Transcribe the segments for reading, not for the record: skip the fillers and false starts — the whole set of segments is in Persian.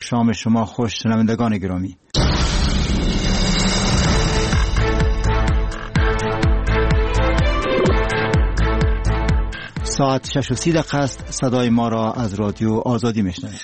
شام شما خوش شنوندگان گرامی. ساعت 6:30 است. صدای ما را از رادیو آزادی میشنوید.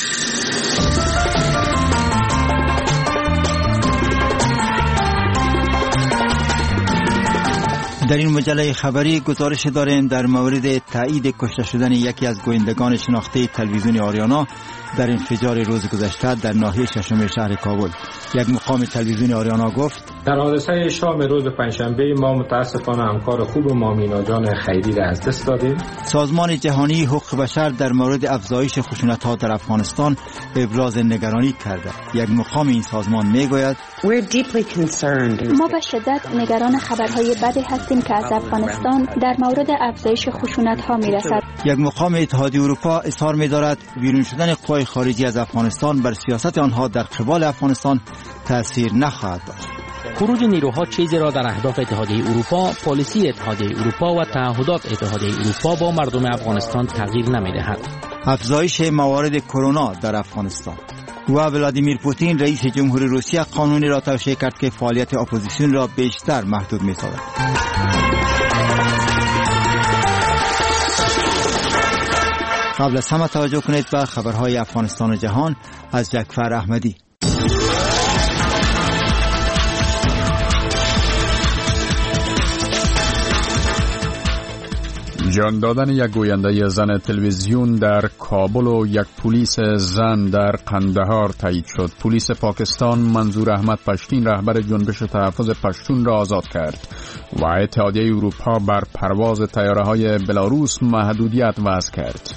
در این مجله خبری گزارش داریم در مورد تایید کشته شدن یکی از گویندگان شناخته تلویزیون آریانا در انفجار روز گذشته در ناحیه ششم شهر کابل. یک مقام تلویزیون آریانا گفت در حادثه شام روز پنجشنبه ما متاسفانه همکار خوب ما مینا جان خیری را از دست دادیم. سازمان جهانی حقوق بشر در مورد افزایش خشونت‌ها در افغانستان ابراز نگرانی کرده. یک مقام این سازمان میگوید ما به شدت نگران خبرهای بدی هستیم که از افغانستان در مورد افزایش خشونت‌ها میرسد. یک مقام اتحادیه اروپا اظهار می‌دارد بیرون شدن قوای خارجی از افغانستان بر سیاست آنها در قبال افغانستان تأثیر نخواهد داشت. خروج نیروها چیزی را در اهداف اتحادیه اروپا، پالیسی اتحادیه اروپا و تعهدات اتحادیه اروپا با مردم افغانستان تغییر نمی‌دهد. افزایش موارد کرونا در افغانستان و ولادیمیر پوتین رئیس جمهوری روسیه قانونی را توشیح کرد که فعالیت اپوزیسیون را بیشتر محدود می‌سازد. قبل از همه توجه کنید به خبرهای افغانستان و جهان از جعفر احمدی. جان دادن یک گوینده زن تلویزیون در کابل و یک پلیس زن در قندهار تایید شد. پلیس پاکستان منظور احمد پشتین رهبر جنبش تحفظ پشتون را آزاد کرد و اتحادیه اروپا بر پرواز طیاره‌های بلاروس محدودیت وضع کرد.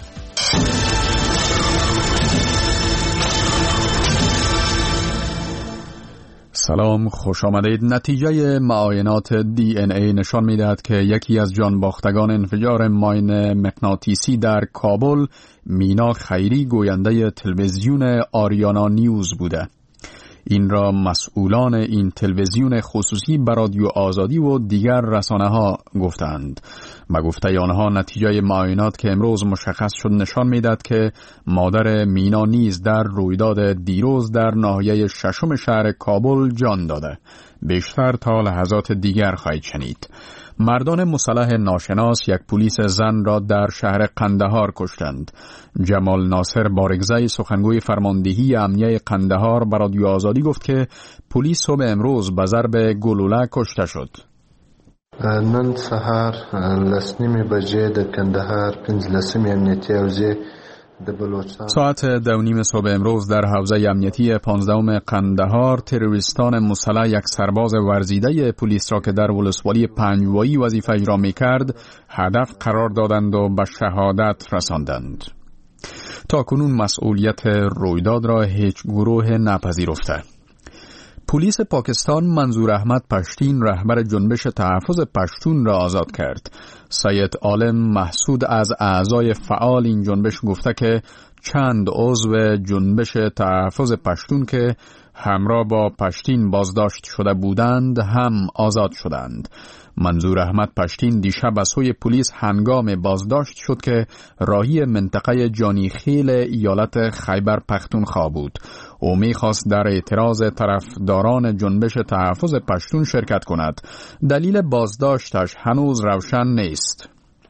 سلام، خوش آمدید. نتیجه معاینات DNA نشان می‌دهد که یکی از جانباختگان انفجار ماین مغناطیسی در کابل مینا خیری گوینده تلویزیون آریانا نیوز بوده. این را مسئولان این تلویزیون خصوصی به رادیو آزادی و دیگر رسانه‌ها گفتند. به گفته آنها نتیجه معاینات که امروز مشخص شد نشان می‌دهد که مادر مینا نیز در رویداد دیروز در ناحیه ششم شهر کابل جان داده. بیشتر تا لحظات دیگر خواهید شنید. مردان مسلح ناشناس یک پلیس زن را در شهر قندهار کشتند. جمال ناصر بارگزای سخنگوی فرماندهی امنیه قندهار به رادیو آزادی گفت که پلیس صبح امروز به ضرب گلوله کشته شد. نن سهار 9:30 د کندهار 15 امنیتی حوزه ساعت 2:30 صبح امروز در حوزه امنیتی 15 قندهار تروریستان مسلح یک سرباز ورزیده پلیس را که در ولسوالی پنجوایی وظیفه اجرا می‌کرد هدف قرار دادند و به شهادت رساندند. تاکنون مسئولیت رویداد را هیچ گروه نپذیرفته. پلیس پاکستان منظور احمد پشتین رهبر جنبش تحفظ پشتون را آزاد کرد. سید عالم محسود از اعضای فعال این جنبش گفته که چند عضو جنبش تحفظ پشتون که همراه با پشتین بازداشت شده بودند هم آزاد شدند. منظور احمد پشتین دیشب از سوی پلیس هنگام بازداشت شد که راهی منطقه جانیخیل ایالت خیبر پختونخوا بود. او می‌خواست در اعتراض طرفداران جنبش تحفظ پشتون شرکت کند. دلیل بازداشتش هنوز روشن نیست.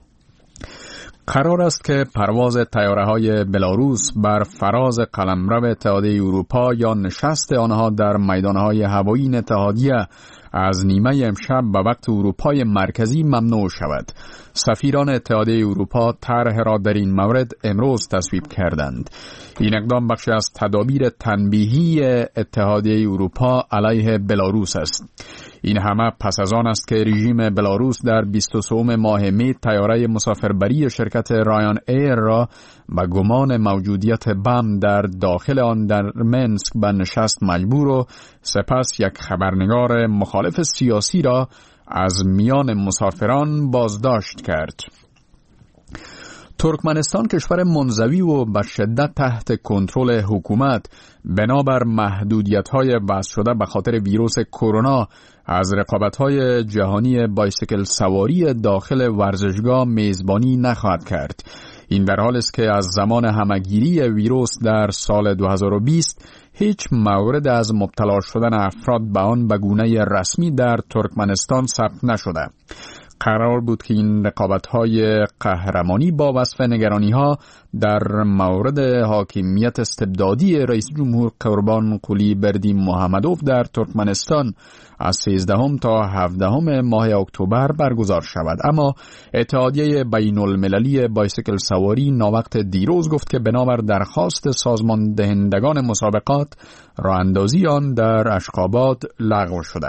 قرار است که پرواز طیاره‌های بلاروس بر فراز قلمرو اتحادیه اروپا یا نشست آنها در میدان‌های هوایی اتحادیه از نیمه امشب به وقت اروپای مرکزی ممنوع شود. سفیران اتحادیه اروپا طرح را در این مورد امروز تصویب کردند. این اقدام بخشی از تدابیر تنبیهی اتحادیه اروپا علیه بلاروس است. این همه پس از آن است که رژیم بلاروس در 23 ماه می طیاره مسافربری شرکت رایان ایر را به گمان موجودیت بم در داخل آن در منسک به نشست مجبور و سپس یک خبرنگار مخالف سیاسی را از میان مسافران بازداشت کرد. ترکمنستان کشور منزوی و به شدت تحت کنترل حکومت بنابر محدودیت‌های وضع شده به خاطر ویروس کرونا از رقابت‌های جهانی بایسیکل سواری داخل ورزشگاه میزبانی نخواهد کرد. این در حالی است که از زمان همه‌گیری ویروس در سال 2020 هیچ مورد از مبتلا شدن افراد به آن به گونه رسمی در ترکمنستان ثبت نشده. قرار بود که این رقابت‌های قهرمانی با وصف نگرانی‌ها در مورد حاکمیت استبدادی رئیس جمهور قربان قلی بردی محمدوف در ترکمنستان از 13 تا 17 ماه اکتبر برگزار شود، اما اتحادیه بین‌المللی بایسیکل سواری ناوقت دیروز گفت که بنابر درخواست سازمان دهندگان مسابقات راه اندازی آن در اشخاباد لغو شده.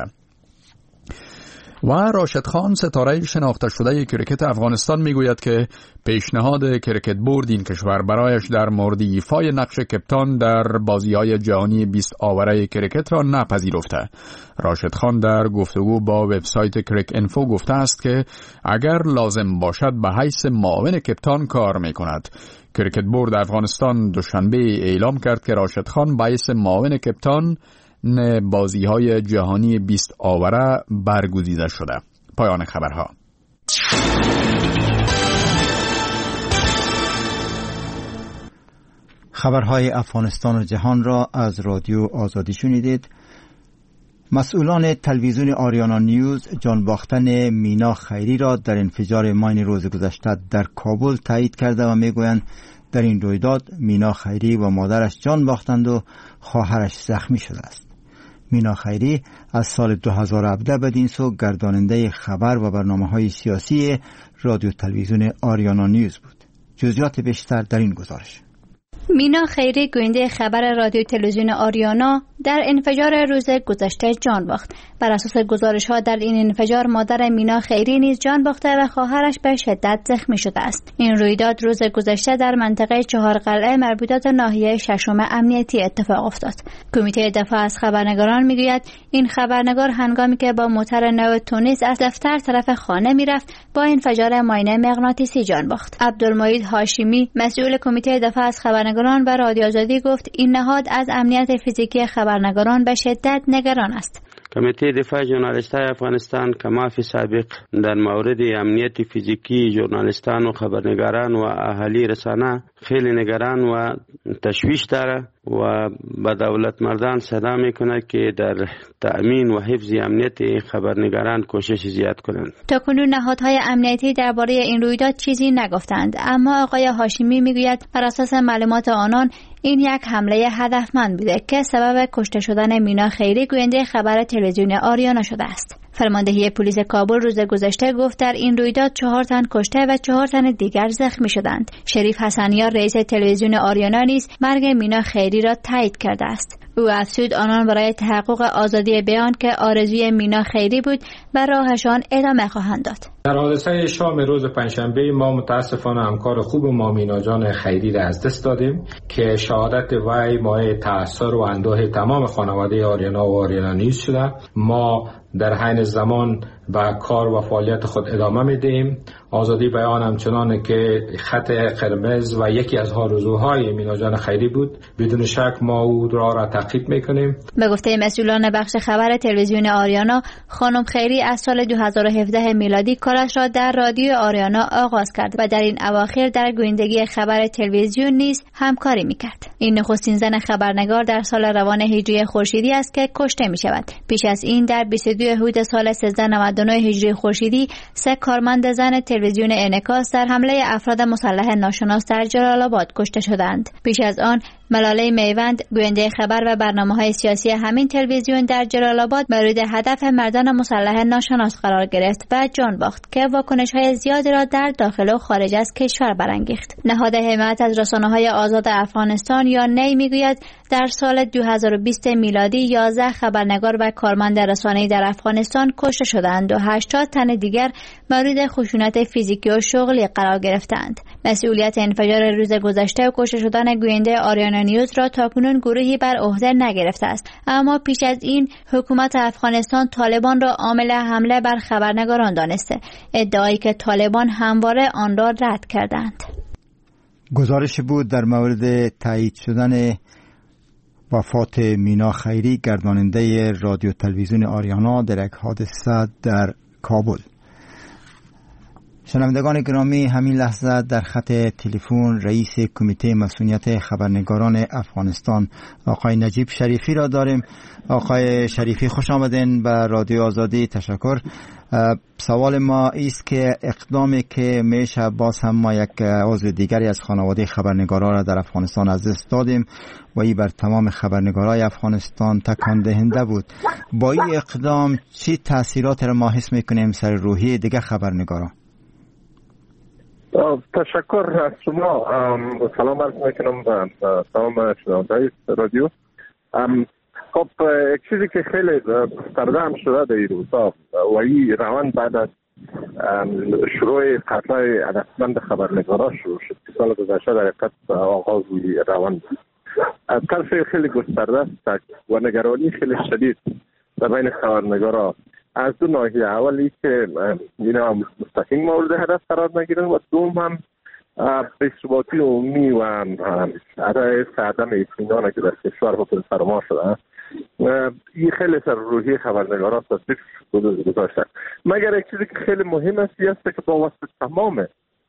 و راشد خان، ستاره شناخته شده کرکت افغانستان، میگوید که پیشنهاد کرکت بورد این کشور برایش در مورد ایفای نقش کپتان در بازی‌های جهانی 20 آوره کرکت را نپذیرفته. راشد خان در گفتگو با وبسایت کرک انفو گفته است که اگر لازم باشد به حیث معاون کپتان کار میکند. کرکت بورد افغانستان دوشنبه اعلام کرد که راشد خان به حیث معاون کپتان بازی‌های جهانی 20 آوره برگزیده شده. پایان خبرها. خبرهای افغانستان و جهان را از رادیو آزادی شنیدید. مسئولان تلویزیون آریانا نیوز جان باختن مینا خیری را در انفجار ماین روز گذشته در کابل تایید کرده و میگویند در این رویداد مینا خیری و مادرش جان باختند و خواهرش زخمی شده است. مینا خیری از سال 2017 بدین سو گرداننده خبر و برنامه‌های سیاسی رادیو تلویزیون آریانا نیوز بود. جزئیات بیشتر در این گزارش. مینا خیری گوینده خبر رادیو تلویزیون آریانا در انفجار روز گذشته جان باخت. بر اساس گزارش‌ها در این انفجار مادر مینا خیری نیز جان باخته و خواهرش به شدت زخمی شده است. این رویداد روز گذشته در منطقه چهار قلعه مربوطات ناحیه ششم امنیتی اتفاق افتاد. کمیته دفاع از خبرنگاران میگوید این خبرنگار هنگامی که با موتور نو تونس از دفتر طرف خانه میرفت با انفجار ماینه مغناطیسی جان باخت. عبدالمجید هاشمی مسئول کمیته دفاع از خبرنگاران به رادیو آزادی گفت این نهاد از امنیت فیزیکی خبرنگاران به شدت نگران است. کمیته دفاع ژورنالیستای افغانستان کمافی سابق در مورد امنیت فیزیکی ژورنالیستان و خبرنگاران و اهالی رسانه خیلی نگران و تشویش داره و به دولت مردان صدا میکنه که در تأمین و حفظ امنیت خبرنگاران کوشش زیاد کنند. تاکنون نهادهای امنیتی درباره این رویداد چیزی نگفتند، اما آقای هاشمی میگوید بر اساس معلومات آنان این یک حمله هدفمند بوده که سبب کشته شدن مینا خیری گوینده خبر تلویزیون آریانا شده است. فرماندهی پلیس کابل روز گذشته گفت در این رویداد 4 تن کشته و 4 تن دیگر زخمی شدند. شریف حسنیار رئیس تلویزیون آریانا نیز مرگ مینا خیری را تایید کرده است. او افزود آنان برای تحقق آزادی بیان که آرزوی مینا خیری بود و راهشان ادامه خواهند داد. در حادثه شام روز پنجشنبه ما متاسفانه همکار خوب ما مینا جان خیری را از دست دادیم که شهادت وی مایه تأثیر و اندوه تمام خانواده آریانا و آریانا نیوز شده. ما در حین زمان به کار و فعالیت خود ادامه میدیم. آزادی بیان همچنانه که خط قرمز و یکی از آرزوهای مینا جان خیری بود. بدون شک ما او را تعقیب میکنیم. به گفته مسئولان بخش خبر تلویزیون آریانا، خانم خیری از سال 2017 میلادی کارش را در رادیو آریانا آغاز کرد و در این اواخر در گویندگی خبر تلویزیون نیز همکاری میکرد. این نخستین زن خبرنگار در سال روان هجری خورشیدی است که کشته میشود. پیش از این در 22 حود سال 1399 هجری خورشیدی 3 کارمند زن تلویزیون انعکاس در حمله افراد مسلح ناشناس در جلال آباد کشته شدند. پیش از آن ملاله میوند گوینده خبر و برنامه‌های سیاسی همین تلویزیون در جلال آباد مورد هدف مردان مسلح ناشناس قرار گرفت و جان باخت که واکنش‌های زیادی را در داخل و خارج از کشور برانگیخت. نهاد حمایت از رسانه‌های آزاد افغانستان یا نی میگوید در سال 2020 میلادی 11 خبرنگار و کارمند رسانه‌ای در افغانستان کشته شدند و 80 تن دیگر مورد خشونت فیزیکی و شغلی قرار گرفتند. مسئولیت انفجار روز گذشته و کشته شدن گوینده آریانا نیوز را تاکنون گروهی بر عهده نگرفته است، اما پیش از این حکومت افغانستان طالبان را عامل حمله بر خبرنگاران دانسته، ادعایی که طالبان همواره آن را رد کردند. گزارش بود در مورد تایید شدن وفات مینا خیری گرداننده رادیو تلویزیون آریانا در یک حادثه در کابل. شنوندگان گرامی، همین لحظه در خط تلفن رئیس کمیته مسئولیت خبرنگاران افغانستان آقای نجیب شریفی را داریم. آقای شریفی خوش آمدین به رادیو آزادی. تشکر. سوال ما است که اقدامی که میشه باز هم ما یک عضو دیگری از خانواده خبرنگاران را در افغانستان از دست دادیم و این بر تمام خبرنگارای افغانستان تکان دهنده بود. با این اقدام چی تاثیرات را ما حس میکنیم سر روحی دیگه خبرنگاران؟ تشکر از شما. سلام عرض میکنم به تمام شنوندگان رادیو. خب یک چیزی که خیلی گسترده هم شده در این روزها و این روند بعد از شروع قتل‌های هدفمند خبرنگاران شروع شد که سال گذشته در حقیقت آغاز روند بود. طرف خیلی گسترده است و نگرانی خیلی شدید در بین خبرنگاران از دو ناحیه. اولی که اینا مستقیم مورد هدف قرار نگیرن و دوم هم بی‌ثباتی عمومی و عدم اطمینانی که در کشور حکم فرما شده، این خیلی سر روحی خبرنگاران تاثیر گذاشته. مگر یک چیزی که خیلی مهم است که با واسه تمام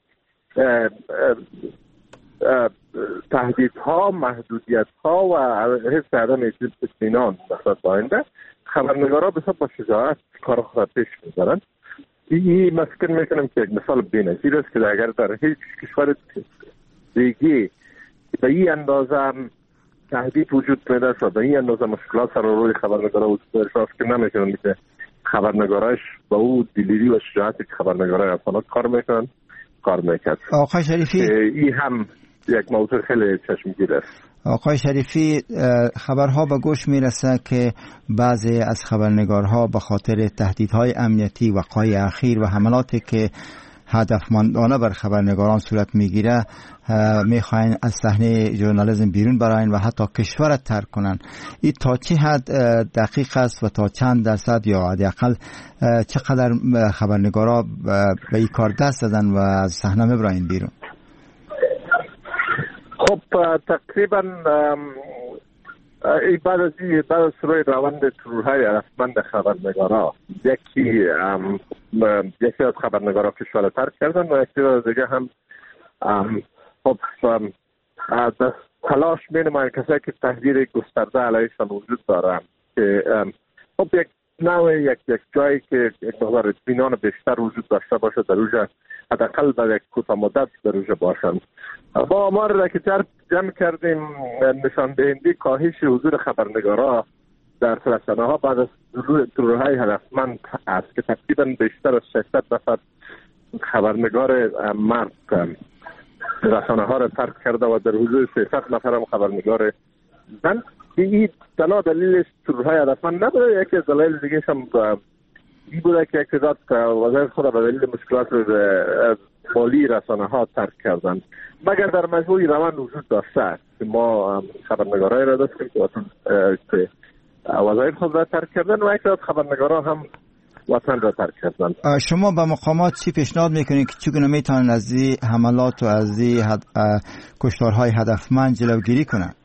تهدیدها، محدودیت‌ها و حس عدم اطمینان نسبت به آینده، خبرنگاران بسیار با شجاعت کار خود پیش می‌برند. این مسکن میکنم که یک مثال بی‌نظیر است که اگر در هیچ کشور دیگه به این اندازه تهدید وجود پیدا شد، به این اندازه مشکلات سر روی خبرنگاران وجود پیدا شد که نمی‌تونن که خبرنگاراش با او دلیری و شجاعتی که خبرنگارای افغان کار میکرد. آقای شریفی، این هم یک موضوع خیلی چشمگیر است. آقای شریفی، خبرها به گوش میرسه که بعضی از خبرنگارها به خاطر تهدیدهای امنیتی وقایع اخیر و حملاتی که هدفمندانه بر خبرنگاران صورت میگیره میخواین از صحنه ژورنالیسم بیرون براین و حتی کشور را ترک کنن. این تا چه حد دقیق است و تا چند درصد یا حداقل چقدر خبرنگارا به این کار دست دادن و از صحنه میبراین بیرون؟ خب تقریبا بعد از شروع روند ترورهای هدفمند خبرنگارا یکی از خبرنگارا کشور ترک کردن و یکی از دیگه هم خب تلاش می‌نمایند کسایی که تهدید گسترده علیهشان وجود دارن که خب یک نوع یک جایی که یک مقدار اطمینان بیشتر وجود داشته باشه در اونجا، حداقل برای یک کوتاه مدت در اونجا باشند. با آمار که جمع کردیم نشان دهنده کاهش حضور خبرنگارا در رسانه‌ها بعد از ترورهای هدفمند است که تقریبا بیشتر از 600 نفر خبرنگار مرد رسانه‌ها را ترک کرده و در حدود 300 نفر هم خبرنگار زن. این تنها دلیل ترورهای هدفمند نبوده، یکی از دلایل دیگه هم این بوده که یک تعداد وزیر خود به دلیل مشکلات مالی رسانه‌ها ترک کردن. مگر در مجموعی روند وجود داشته که ما خبرنگارای را داشتیم که وزیر خود را ترک کردن و یک تعداد خبرنگارا هم وطن را ترک کردن. شما به مقامات چی پیشنهاد میکنید که چگونه میتونن از این حملات و از این کشتارهای هدفمند جلوگیری کنن؟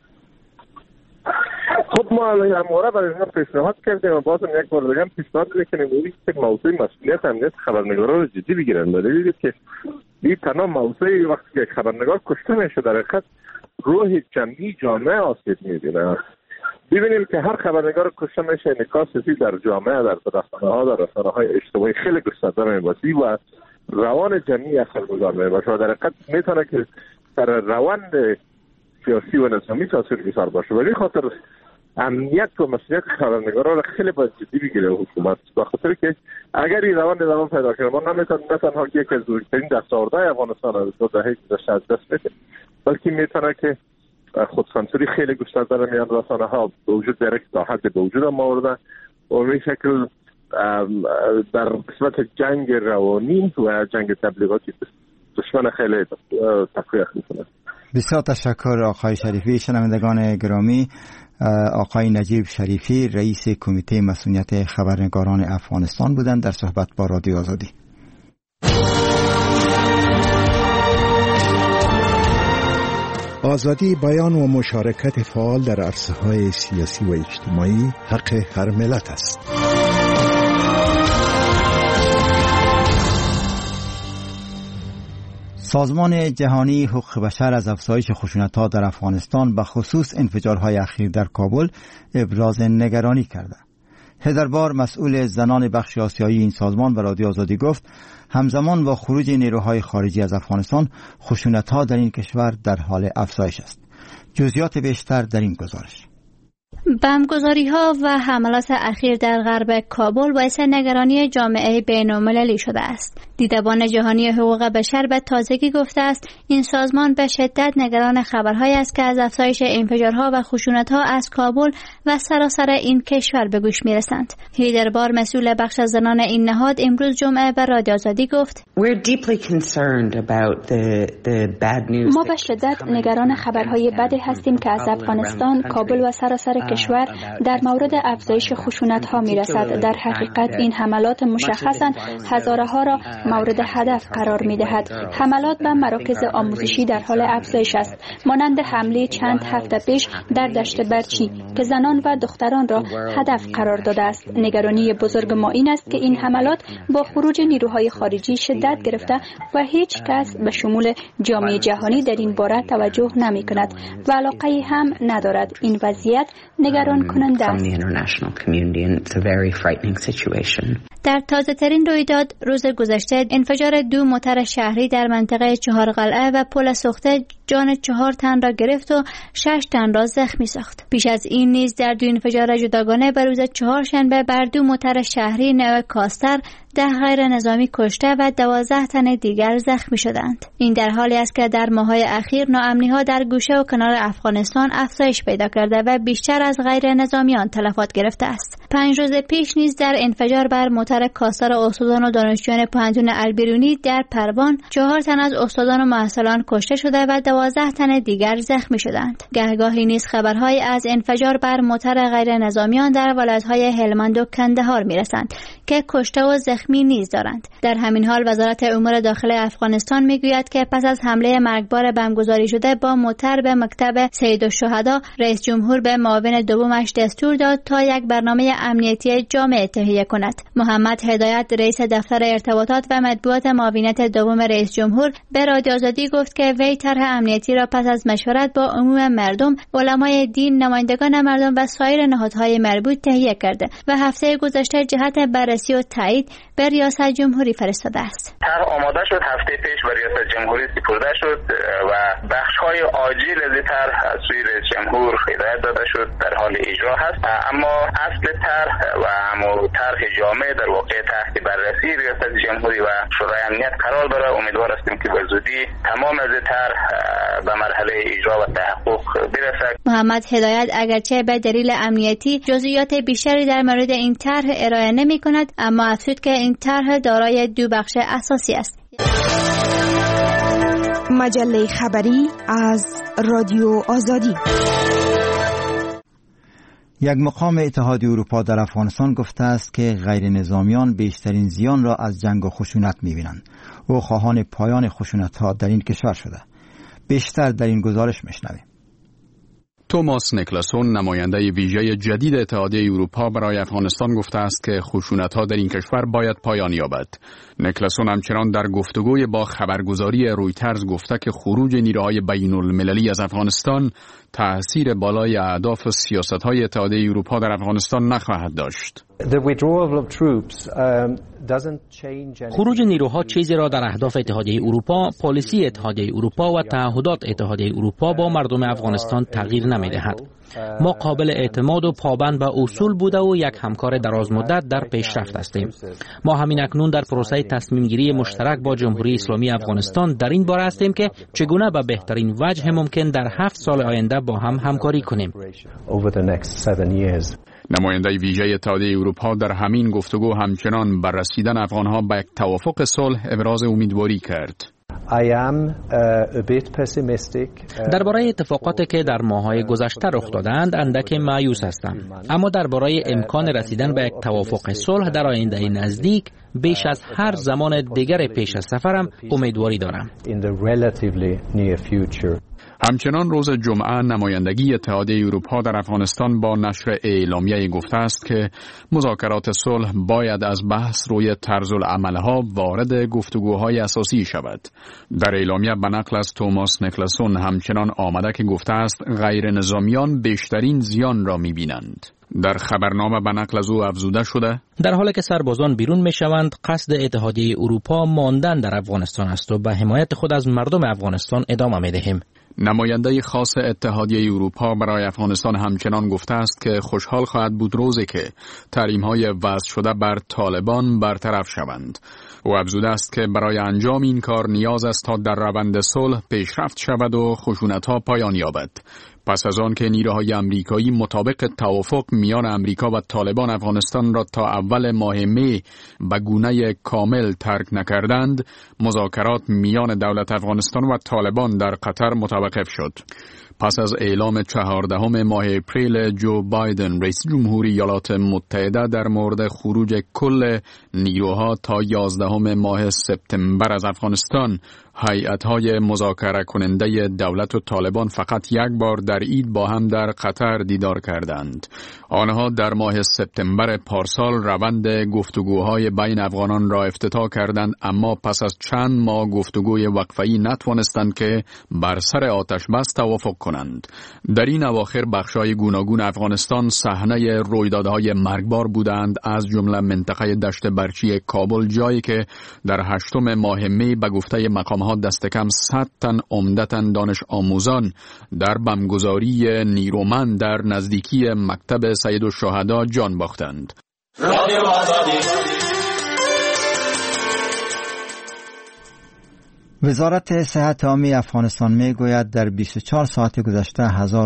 خب ما همواره برای اینا پیشنهاد کردیم و بازم یک بار دیگه پیشنهاد میکنیم اونی که موضوع مسئولیت امنیت خبرنگاران رو جدی بگیرن. دلیلی که این تنها موضوعی وقتی که یک خبرنگار کشته میشه در حقیقت روح جمعی جامعه آسیب میبینه. ببینیم که هر خبرنگار کشته میشه انعکاسی در جامعه، در رسانه‌ها، در رسانه‌های اجتماعی خیلی گسترده میباشه و روان جمعی اثرگذار میباشه و در حقیقت میتونه که در روند سیاسی و نظامی تاثیرگذار باشه. ولی خاطر امنیت و مسئولیت خبرنگاران را خیلی باید جدی بگیره حکومت، به خاطر که اگر این روند ادامه پیدا کنه ما نمیتونیم نه تنها یکی از بزرگترین دستاوردهای افغانستان از دو دهه گذشته از دست بده، بلکه میتونه که خودسانسوری خیلی گسترده در میان رسانه‌ها به وجود بیاره که تا حد به وجود ما آورده و به شکل در قسمت جنگ روانی و جنگ تبلیغاتی دشمن خیلی تقویت میکنه. بسیار تشکر آقای شریفی. شنوندگان گرامی، آقای نجیب شریفی رئیس کمیته مسئولیت خبرنگاران افغانستان بودند در صحبت با رادیو آزادی. آزادی بیان و مشارکت فعال در عرصه‌های سیاسی و اجتماعی حق هر ملت است. سازمان جهانی حقوق بشر از افزایش خشونت‌ها در افغانستان به خصوص انفجارهای اخیر در کابل ابراز نگرانی کرده. هزار بار مسئول زنان بخش آسیایی این سازمان به رادیو آزادی گفت همزمان با خروج نیروهای خارجی از افغانستان خشونت‌ها در این کشور در حال افزایش است. جزئیات بیشتر در این گزارش. بمبگذاری‌ها و حملات اخیر در غرب کابل باعث نگرانی جامعه بین‌المللی شده است. دیدبان جهانی حقوق بشر به تازگی گفته است این سازمان به شدت نگران خبرهایی است که از افزایش انفجارها و خشونت‌ها از کابل و سراسر این کشور به گوش می‌رسند. هیدر بار مسئول بخش از زنان این نهاد امروز جمعه به رادیو آزادی گفت ما به شدت نگران خبرهای بدی هستیم که از افغانستان، کابل و سراسر کشور در مورد افزایش خشونت‌ها می‌رسد. در حقیقت این حملات مشخصاً هزارها را مورد هدف قرار می‌دهد. حملات به مراکز آموزشی در حال افزایش است، مانند حمله چند هفته پیش در دشت برچی که زنان و دختران را هدف قرار داده است. نگرانی بزرگ ما این است که این حملات با خروج نیروهای خارجی شدت گرفته و هیچ کس به شمول جامعه جهانی در این باره توجه نمی‌کند و علاقه هم ندارد. این وضعیت نگران کننده است. در تازه ترین رویداد روز گذشته انفجار 2 موتر شهری در منطقه 4 قلعه و پل سوخته جان 4 تن را گرفت و 6 تن را زخمی ساخت. پیش از این نیز در 2 انفجار جداگانه به روز 4 شنبه بر 2 موتر شهری نو کاستر 10 غیر نظامی کشته و 12 تن دیگر زخمی شدند. این در حالی است که در ماه‌های اخیر ناامنی‌ها در گوشه و کنار افغانستان افزایش پیدا کرده و بیشتر از غیر نظامیان تلفات گرفته است. 5 روز پیش نیز در انفجار بر موتر کاستر استادان و دانشجویان پوهنتون البیرونی در پروان 4 تن از استادان و محصلان کشته شده و 12 تن دیگر زخمی شدند. گهگاهی نیز خبرهای از انفجار بر موتر غیر نظامیان در ولایت‌های هلمند و کندهار می‌رسند که کشته و زخمی نیز دارند. در همین حال وزارت امور داخلی افغانستان میگوید که پس از حمله مرگبار بمبگذاری شده با موتر به مکتب سید الشهدا، رئیس جمهور به معاون دومش دستور داد تا یک برنامه امنیتی جامع تهیه کند. محمد هدایت رئیس دفتر ارتباطات و مطبوعات معاونیت دوم رئیس جمهور به رادیو آزادی گفت که وی طرح امنیتی را پس از مشورت با عموم مردم، علمای دین، نمایندگان مردم و سایر نهادهای مربوط تهیه کرده و هفته گذشته جهت بررسی و تایید به ریاست جمهوری فرستاده است. طرح آماده شد، هفته پیش به ریاست جمهوری سپرده شد و بخش‌های عاجل از طرح از سوی رئیس جمهور هدایت داده شد، در حال اجرا هست. اما اصل طرح و همون طرح جامع در واقع تحت بررسی ریاست جمهوری و شورای امنیت قرار داره. امیدوار هستیم که به زودی تمام از طرح به مرحله اجرا و تحقق برسد. محمد هدایت اگرچه به دلیل امنیتی جزئیات بیشتری در مورد این طرح ارائه نمی‌کند، اما افزود که این طرح دارای 2 بخش اساسی است. مجله خبری از رادیو آزادی. یک مقام اتحادیه اروپا در افغانستان گفته است که غیر نظامیان بیشترین زیان را از جنگ و خشونت می‌بینند. او خواهان پایان خشونت‌ها در این کشور شده. بیشتر در این گزارش می‌شنویم. توماس نیکلسون، نماینده ویژه جدید اتحادیه اروپا برای افغانستان، گفته است که خشونت‌ها در این کشور باید پایان یابد. نیکلسون همچنان در گفتگوی با خبرگزاری رویترز گفته که خروج نیروهای بین‌المللی از افغانستان تأثیر بالای اهداف و سیاست‌های اتحادیه اروپا در افغانستان نخواهد داشت. خروج نیروها چیزی را در اهداف اتحادیه اروپا، پالیسی اتحادیه اروپا و تعهدات اتحادیه اروپا با مردم افغانستان تغییر نمی‌دهد. ما قابل اعتماد و پابند به اصول بوده و یک همکار دراز مدت در پیشرفت هستیم. ما همین اکنون در پروسه تصمیم گیری مشترک با جمهوری اسلامی افغانستان در این باره هستیم که چگونه به بهترین وجه ممکن در 7 سال آینده با هم همکاری کنیم. نماینده ویژه اتحادیه اروپا در همین گفتگو همچنان بر رسیدن افغانها به یک توافق صلح ابراز امیدواری کرد. درباره اتفاقاتی که در ماه‌های گذشته رخ دادند اندک مایوس هستم، اما درباره امکان رسیدن به یک توافق صلح در آینده نزدیک بیش از هر زمان دیگر پیش از سفرم امیدواری دارم. همچنان روز جمعه نمایندگی اتحادیه اروپا در افغانستان با نشر اعلامیه گفته است که مذاکرات صلح باید از بحث روی طرز العملها وارد گفتگوهای اساسی شود. در اعلامیه به نقل از توماس نیکلسون همچنان آمده که گفته است غیر نظامیان بیشترین زیان را می‌بینند. در خبرنامه به نقل از او افزوده شده در حالی که سربازان بیرون میشوند، قصد اتحادیه اروپا ماندن در افغانستان است و به حمایت خود از مردم افغانستان ادامه می‌دهیم. نماینده خاص اتحادیه اروپا برای افغانستان همچنان گفته است که خوشحال خواهد بود روزی که تحریم‌های وضع شده بر طالبان برطرف شوند. او افزوده است که برای انجام این کار نیاز است تا در روند صلح پیشرفت شود و خشونت‌ها پایان یابد. پس از آن که نیروهای امریکایی مطابق توافق میان امریکا و طالبان افغانستان را تا اول ماه می به گونه کامل ترک نکردند، مذاکرات میان دولت افغانستان و طالبان در قطر متوقف شد. پس از اعلام 14 ماه اپریل جو بایدن رئیس جمهوری ایالات متحده در مورد خروج کل نیروها تا 11 ماه سپتامبر از افغانستان، هیئت‌های مذاکره کننده دولت و طالبان فقط یک بار در عید با هم در قطر دیدار کردند. آنها در ماه سپتامبر پارسال روند گفتگوهای بین افغانان را افتتاح کردند، اما پس از چند ماه گفتگوی وقفه‌ای نتوانستند که بر سر آتش بس توافق کنند. در این اواخر بخش‌های گوناگون افغانستان صحنه رویدادهای مرگبار بودند، از جمله منطقه دشت برچی کابل، جایی که در 8 ماه می به گفته مقام‌ها دست کم 100 تن عمدتاً دانش آموزان در بمبگذاری نیرومند در نزدیکی مکتب سید الشهدا جان باختند. وزارت صحت عامه افغانستان می گوید در 24 ساعت گذشته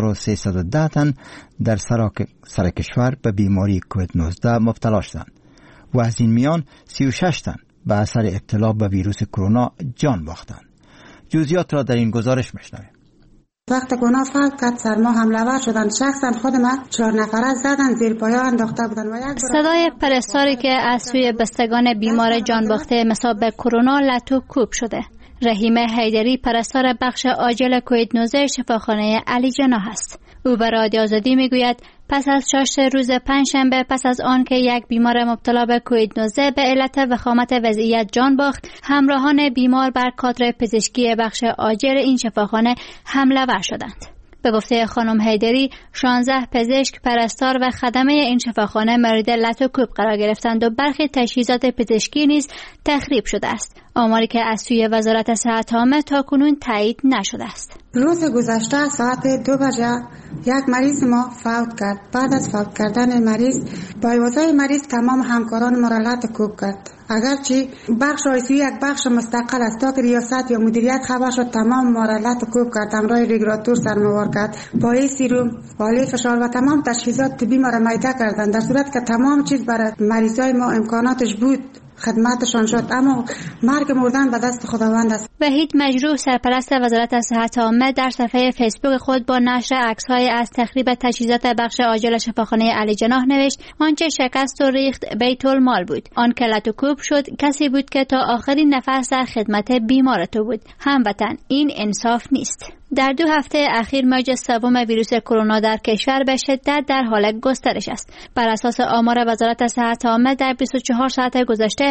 1310 تن در سر کشور به بیماری کووید 19 مبتلا شدند و از این میان 36 تن به اثر ابتلا به ویروس کرونا جان باختند. جزئیات را در این گزارش میشنویم. وقت کرونا فوت کرد سرما حمله‌ور شدن، شخصا خود ما 4 نفره زدن زیر پایه انداخته بودن و یک صدای پرستاری که از سوی بستگان بیمار جان باخته مصاب به کرونا لتو کوب شده. رحیم حیدری پرستار بخش عاجل کووید 19 شفاخانه علی جناح است. او به رادیو آزادی میگوید پس از 6 روز پنجشنبه پس از آن که یک بیمار مبتلا به کووید 19 به علت وخامت وضعیت جان باخت، همراهان بیمار بر کادر پزشکی بخش عاجل این شفاخانه حمله ور شدند. به گفته خانم حیدری 16 پزشک، پرستار و خدمه این شفاخانه مورد لتو کوب قرار گرفتند و برخی تجهیزات پزشکی نیز تخریب شده است. آماری که از سوی وزارت صحت عامه تاکنون تایید نشده است. روز گذشته ساعت 2 بجه یک مریض ما فوت کرد. بعد از فوت کردن مریض با یوازه مریض تمام همکاران ما را لتو کوب کرد. اگرچه بخش آیسیو یک بخش مستقل است، تا که ریاست یا مدیریت خبر شد تمام ما را لتو کوب کرد، همراه ریگراتور سرموار کرد، پای سیروم، والای فشار و تمام تجهیزات طبی ما را میده کردند، در صورت که تمام چیز برای مریضای ما امکاناتش بود خدمتشان شد، اما مرگ مردن به دست خداوند است. وحید مجروح سرپرست وزارت صحت عامه در صفحه فیسبوک خود با نشر عکس‌های از تخریب تجهیزات بخش عاجل شفاخانه علی جناح نوشت آنچه شکست و ریخت بیت المال بود، آن که لتو کوب شد کسی بود که تا آخرین نفس در خدمت بیمار تو بود. هموطن، این انصاف نیست. در 2 هفته اخیر موج سوم ویروس کرونا در کشور به شدت در حال گسترش است. بر اساس آمار وزارت صحت عامه در 24 ساعت گذشته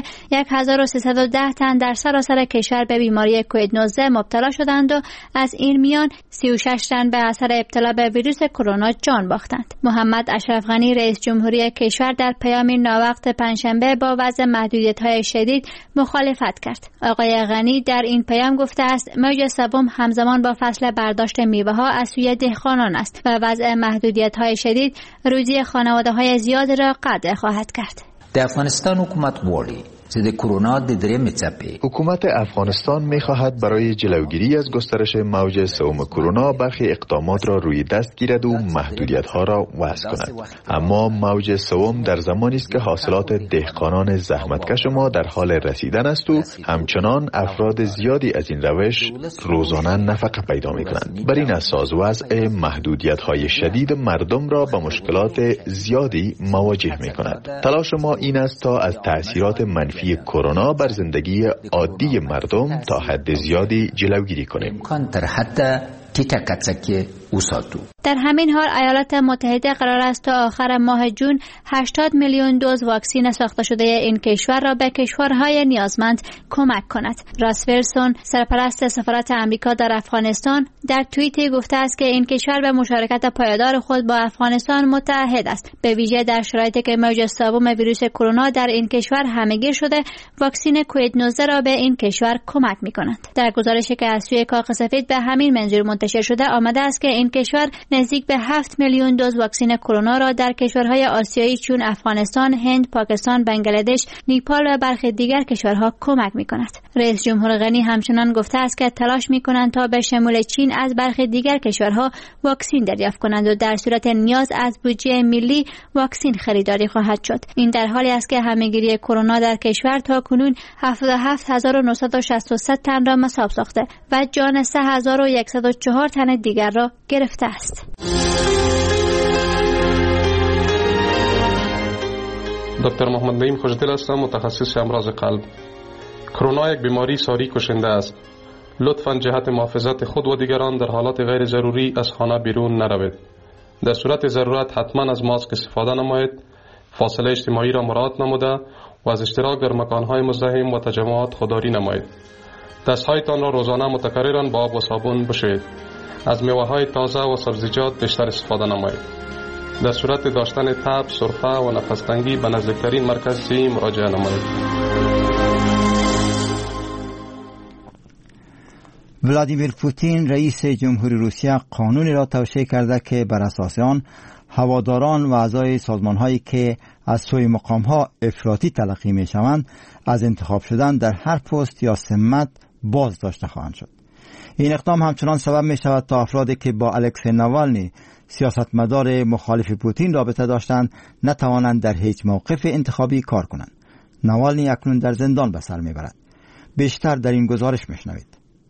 1310 تن در سراسر کشور به بیماری کووید 19 مبتلا شدند و از این میان 36 تن به اثر ابتلا به ویروس کرونا جان باختند. محمد اشرف غنی رئیس جمهوری کشور در پیامی ناوقت پنجشنبه با وضع محدودیت‌های شدید مخالفت کرد. آقای غنی در این پیام گفته است موج سوم همزمان با فصل برداشت میوه‌ها از سوی دهقانان است و وضع محدودیت‌های شدید روزی خانواده‌های زیاد را قطع خواهد کرد. در افغانستان حکومت غواړي چې د کرونا د درېمې څپې حکومت افغانستان می‌خواهد برای جلوگیری از گسترش موج سوم کرونا برخی اقدامات را روی دست گیرد و محدودیت‌ها را وضع کند. اما موج سوم در زمانی است که حاصلات دهقانان زحمتکش ما در حال رسیدن است و همچنان افراد زیادی از این روش روزانه نفقه پیدا می‌کنند. بر این اساس وضع محدودیت‌های شدید مردم را با مشکلات زیادی مواجه می‌کند. تلاش ما این است تا از تأثیرات منفی کرونا بر زندگی عادی مردم تا حد زیادی جلوگیری کنیم. امکان تر حد در همین حال ایالات متحده قرار است تا آخر ماه جون 80 میلیون دوز واکسن ساخته شده این کشور را به کشورهای نیازمند کمک کند. راس ویلسون، سرپرست سفارت آمریکا در افغانستان، در توییتی گفته است که این کشور به مشارکت پایدار خود با افغانستان متعهد است، به ویژه در شرایطی که موج سوم ویروس کرونا در این کشور همه‌گیر شده. واکسن کووید 19 را به این کشور کمک می‌کند. در گزارشی که از سوی کاخ سفید به همین منظور منتشر شده آمده است که این کشور نزدیک به 7 میلیون دوز واکسن کرونا را در کشورهای آسیایی چون افغانستان، هند، پاکستان، بنگلادش، نیپال و برخی دیگر کشورها کمک می‌کند. رئیس جمهور غنی همچنان گفته است که تلاش می‌کنند تا به شمول چین از برخی دیگر کشورها واکسن دریافت کنند و در صورت نیاز از بودجه ملی واکسن خریداری خواهد شد. این در حالی است که همه‌گیری کرونا در کشور تا کنون 77963 تن را مصاب ساخته و جان 3104 تن دیگر را گرفته است. دکتر محمد نعیم خوشدل هستم، متخصص امراض قلب. کرونا یک بیماری ساری کشنده است. لطفاً جهت محافظت خود و دیگران در حالات غیر ضروری از خانه بیرون نروید. در صورت ضرورت حتما از ماسک استفاده نمایید. فاصله اجتماعی را مراعات نموده و از اشتراک در مکانهای مزدحم و تجمعات خودداری نمایید. دستهایتان را روزانه متکرراً با آب و صابون بشویید. از میوه‌های تازه و سبزیجات بیشتر استفاده نمایید. در صورت داشتن تب، سرفه و نفس‌تنگی به نزدیکترین مرکز صحی مراجعه نمایید. ولادیمیر پوتین رئیس جمهوری روسیه قانونی را توشیح کرده که بر اساس آن هواداران و اعضای سازمان‌هایی که از سوی مقام‌ها افراطی تلقی می‌شوند از انتخاب شدن در هر پست یا سمت باز داشته خواهند شد. این اقدام همچنان سبب می‌شود تا افرادی که با الکسی ناوالنی سیاستمدار مخالف پوتین رابطه داشتند نتوانند در هیچ موقف انتخابی کار کنند. ناوالنی اکنون در زندان به سر می‌برد. بیشتر در این گزارش می‌شنوید.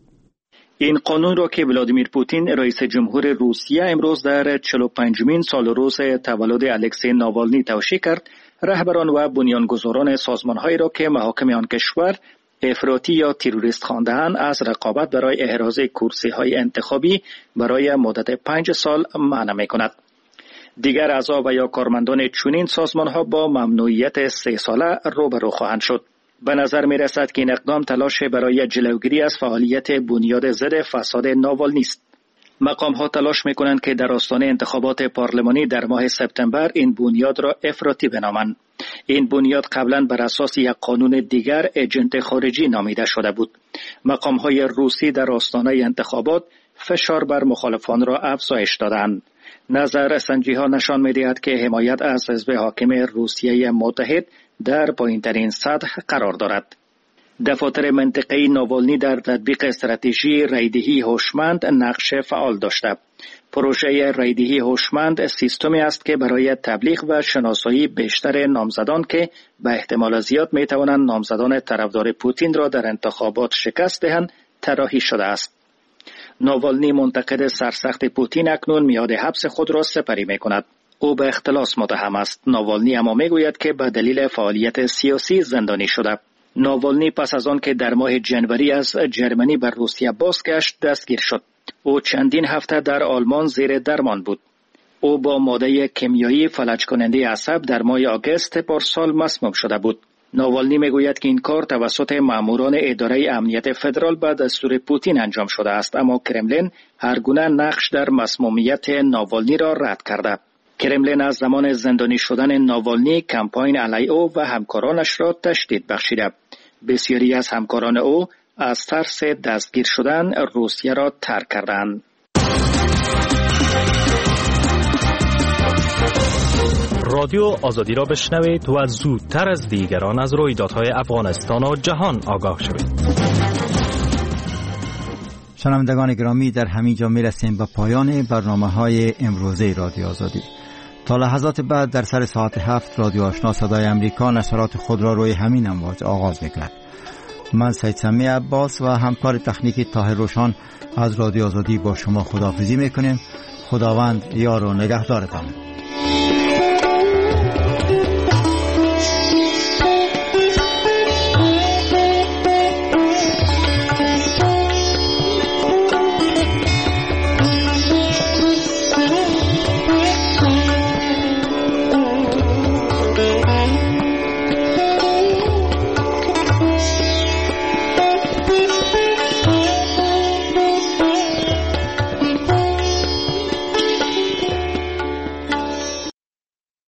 این قانون را که ولادیمیر پوتین رئیس جمهور روسیه امروز در 45مین سال روز تولد الکسی ناوالنی توشیح کرد، رهبران و بنیانگذاران سازمان‌هایی را که محاکم آن کشور افراطی یا تروریست خوانده‌اند از رقابت برای احراز کرسی‌های انتخابی برای مدت 5 سال منع می‌کند. دیگر اعضا و یا کارمندان چنین سازمان‌ها با ممنوعیت 3 ساله روبرو خواهند شد. به نظر می رسد که این اقدام تلاش برای جلوگیری از فعالیت بنیاد ضد فساد ناوالنی است. مقام‌ها تلاش می کنند که در آستانه انتخابات پارلمانی در ماه سپتامبر این بنیاد را افراطی بنامند. این بنیاد قبلا بر اساس یک قانون دیگر ایجنت خارجی نامیده شده بود. مقام‌های روسی در آستانه انتخابات فشار بر مخالفان را افزایش دادند. نظر سنجی‌ها نشان می‌دهد که حمایت از حزب حاکم روسیه متحد در پایین‌ترین سطح قرار دارد. دفاتر منطقه‌ای ناوالنی در تطبیق استراتژی رایدهی هوشمند نقش فعال داشته. پروژه رایدهی هوشمند سیستمی است که برای تبلیغ و شناسایی بیشتر نامزدان که به احتمال زیاد می‌توانند نامزدان طرفدار پوتین را در انتخابات شکست دهند طراحی شده است. ناوالنی منتقد سرسخت پوتین اکنون میاد حبس خود را سپری می‌کند. او به اختلاس متهم است. ناوالنی اما میگوید که به دلیل فعالیت سیاسی زندانی شده. ناوالنی پس از آن که در ماه جنوری از جرمنی بر روسیه بازگشت دستگیر شد. او چندین هفته در آلمان زیر درمان بود. او با ماده کیمیایی فلج کننده عصب در ماه آگوست پارسال مسموم شده بود. ناوالنی میگوید که این کار توسط ماموران اداره امنیت فدرال به دستور پوتین انجام شده است، اما کرملین هر گونه نقش در مسمومیت ناوالنی را رد کرده. کرملین از زمان زندانی شدن ناوالنی کمپاین علیه او و همکارانش را تشدید بخشیده. بسیاری از همکاران او از ترس دستگیر شدن روسیه را ترک کردند. رادیو آزادی را بشنوید و زودتر از دیگران از رویدادهای افغانستان و جهان آگاه شوید. شنوندگان گرامی، در همین جا میرسیم به پایان برنامه‌های امروزه رادیو آزادی. تا لحظات بعد در سر ساعت 7 رادیو آشنا صدای امریکا نشرات خود را روی همین امواج آغاز می‌کند. من سید سمی عباس و همکار تکنیکی طاهر روشان از رادیو آزادی با شما خداحافظی می‌کنیم. خداوند یار و نگهدارتان.